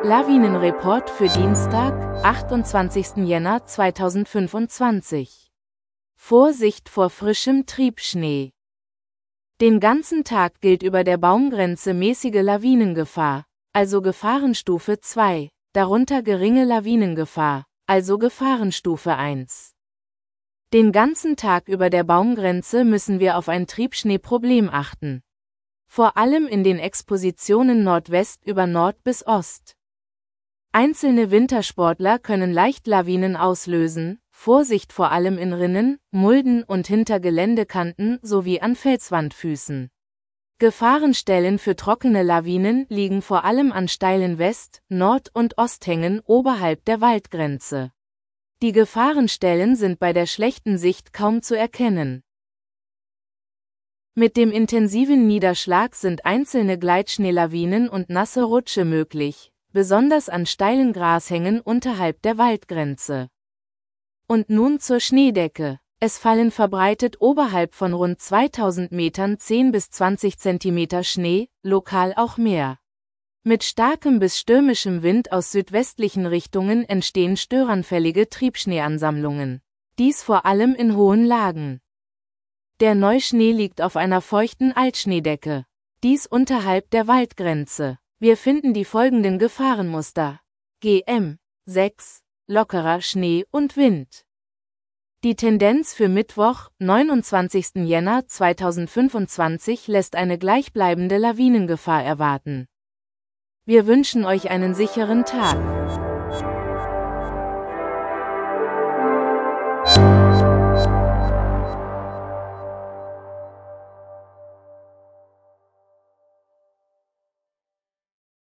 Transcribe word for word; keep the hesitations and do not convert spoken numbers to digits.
Lawinenreport für Dienstag, achtundzwanzigsten Jänner zweitausendfünfundzwanzig. Vorsicht vor frischem Triebschnee. Den ganzen Tag gilt über der Baumgrenze mäßige Lawinengefahr, also Gefahrenstufe zwei, darunter geringe Lawinengefahr, also Gefahrenstufe eins. Den ganzen Tag über der Baumgrenze müssen wir auf ein Triebschneeproblem achten. Vor allem in den Expositionen Nordwest über Nord bis Ost. Einzelne Wintersportler können leicht Lawinen auslösen, Vorsicht vor allem in Rinnen, Mulden und hinter Geländekanten sowie an Felswandfüßen. Gefahrenstellen für trockene Lawinen liegen vor allem an steilen West-, Nord- und Osthängen oberhalb der Waldgrenze. Die Gefahrenstellen sind bei der schlechten Sicht kaum zu erkennen. Mit dem intensiven Niederschlag sind einzelne Gleitschneelawinen und nasse Rutsche möglich, besonders an steilen Grashängen unterhalb der Waldgrenze. Und nun zur Schneedecke. Es fallen verbreitet oberhalb von rund zweitausend Metern zehn bis zwanzig Zentimeter Schnee, lokal auch mehr. Mit starkem bis stürmischem Wind aus südwestlichen Richtungen entstehen störanfällige Triebschneeansammlungen. Dies vor allem in hohen Lagen. Der Neuschnee liegt auf einer feuchten Altschneedecke. Dies unterhalb der Waldgrenze. Wir finden die folgenden Gefahrenmuster. G M sechs, lockerer Schnee und Wind. Die Tendenz für Mittwoch, neunundzwanzigsten Jänner zweitausendfünfundzwanzig lässt eine gleichbleibende Lawinengefahr erwarten. Wir wünschen euch einen sicheren Tag.